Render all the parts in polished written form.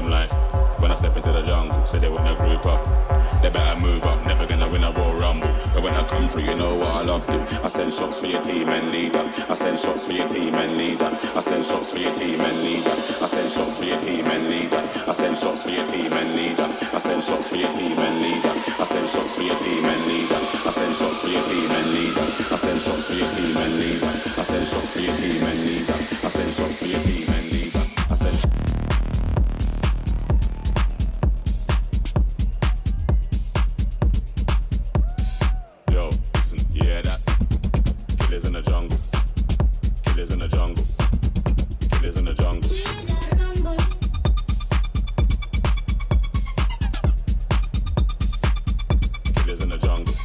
them life. When I step into the jungle, say they wanna group up. They better move up, never gonna win a Royal Rumble. But when I come through, you know what I love to. I send shots for your team and leader. I send shots for your team and leader. I send shots for your team and leader. I send shots for your team and leader. I send shots for your team and leader. I send shots for your team and leader. I send shots for your team and leader. I send shots for your team and leader. I send shots for your team and leader. I send shots for your team and leader. I send shots for your team and leader. I send Yo, listen, you hear that? Killers in the jungle. Killers in the jungle. Killers in the jungle. Killers in the jungle.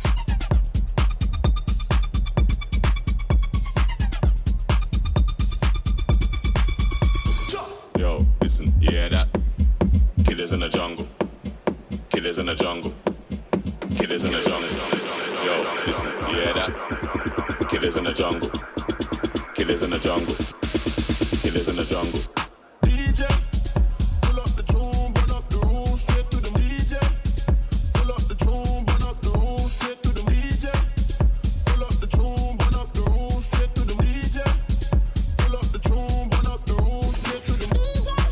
Yo, listen, you hear that? Killers in the jungle. Killers in the jungle. Killers in the jungle. Yo, listen, you hear that? Killers in the jungle. Killers in the jungle. Killers in the jungle. DJ, pull up the tune, burn up the room, straight to the DJ. Pull up the tune, burn up the room, straight to the DJ. Pull up the tune, burn up the room, straight to the DJ. Pull up the tune, burn up the room, straight to the DJ.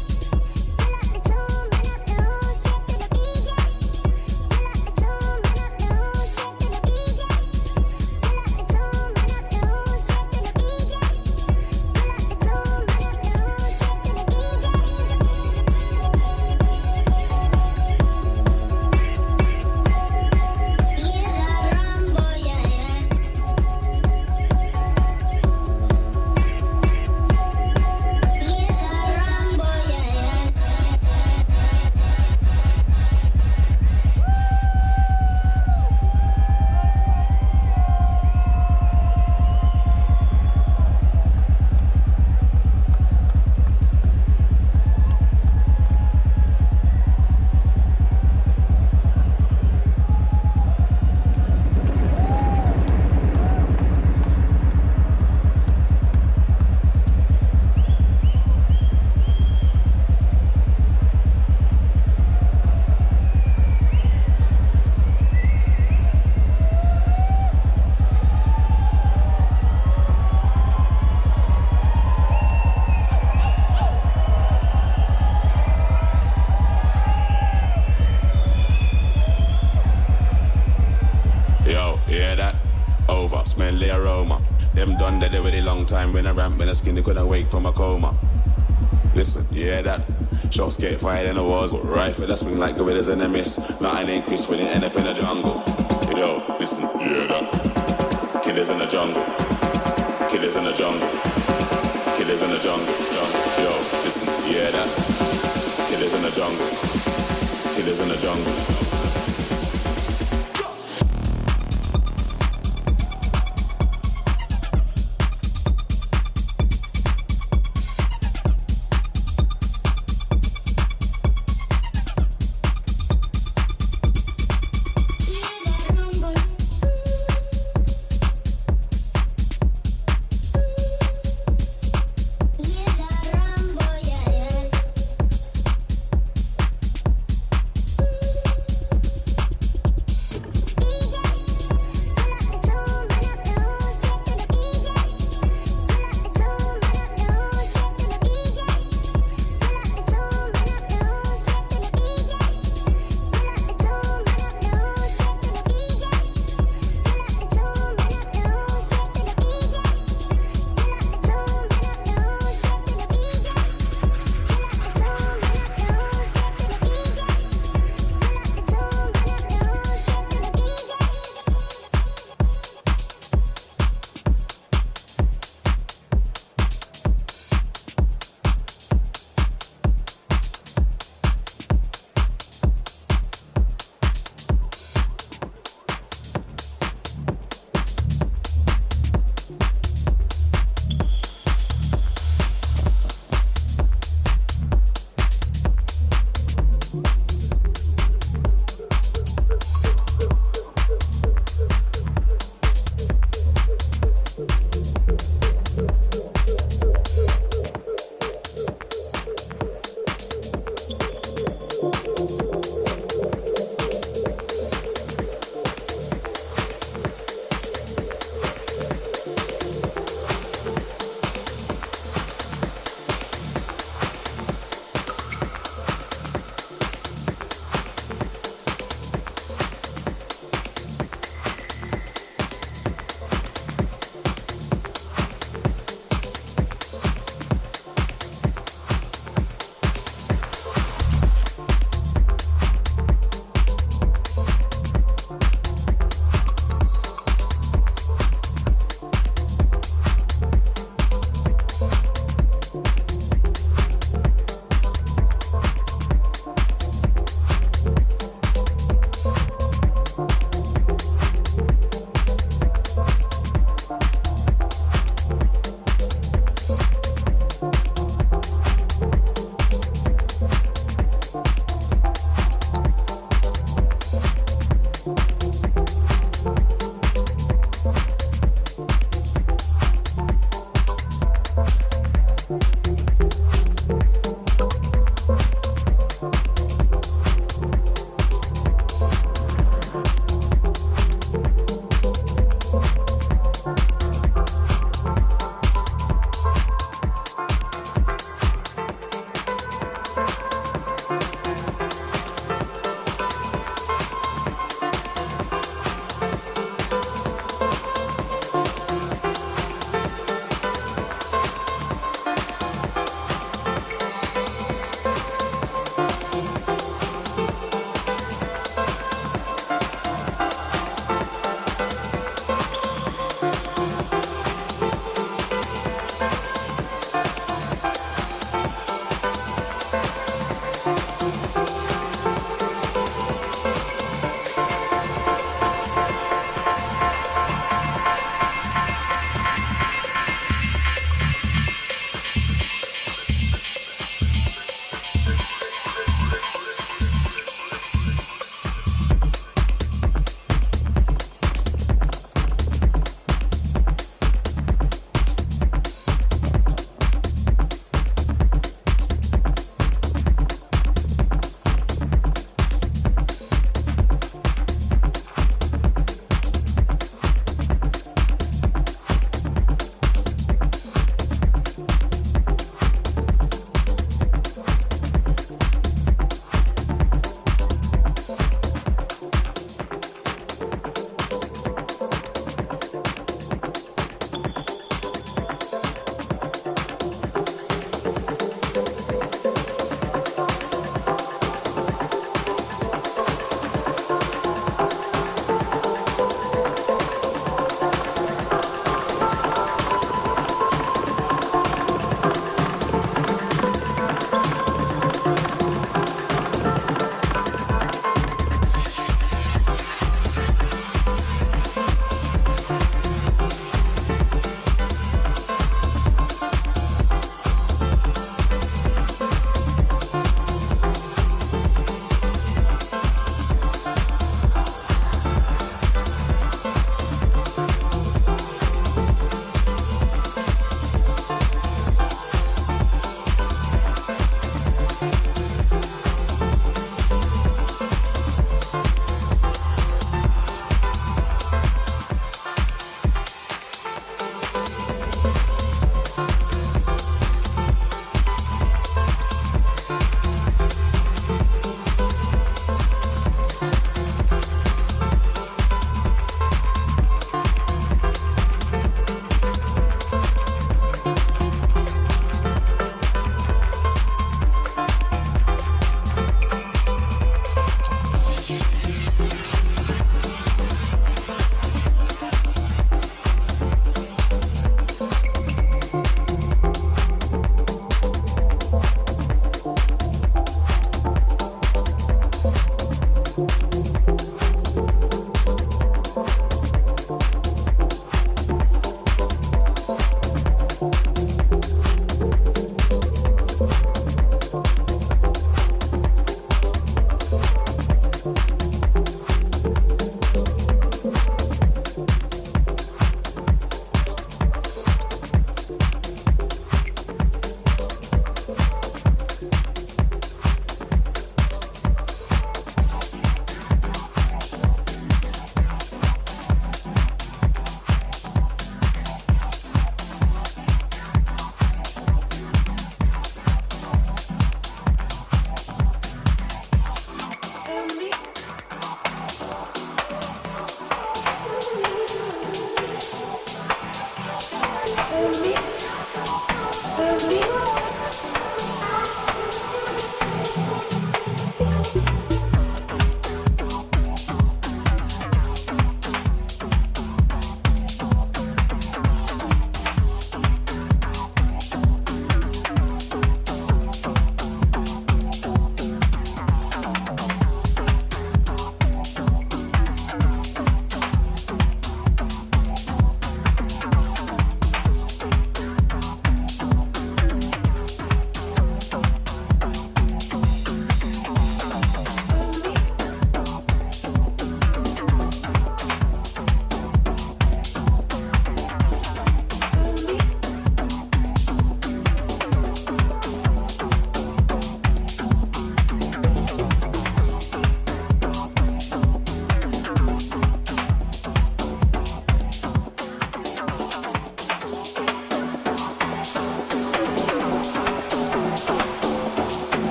Smell the aroma. Them done that already long time when I ramp when I skin they couldn't wake from a coma. Listen, you hear that? Shots get fired in the walls, but rifle that swing like gorillas in a mist. Nothing ain't crisp when it end up in the jungle. Yo, listen, you hear that? Killers in the jungle. Killers in the jungle. Killers in the jungle. Yo, listen, you hear that? Killers in the jungle. Killers in the jungle.